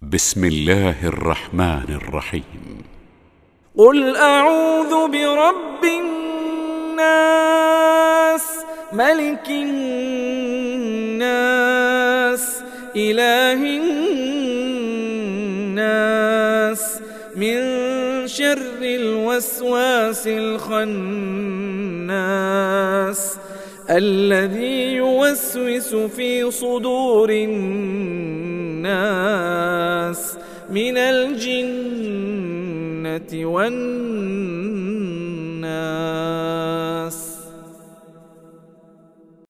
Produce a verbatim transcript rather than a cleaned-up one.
بسم الله الرحمن الرحيم. قل أعوذ برب الناس ملك الناس إله الناس من شر الوسواس الخناس الذي يوسوس في صدور الناس من الجنة والناس.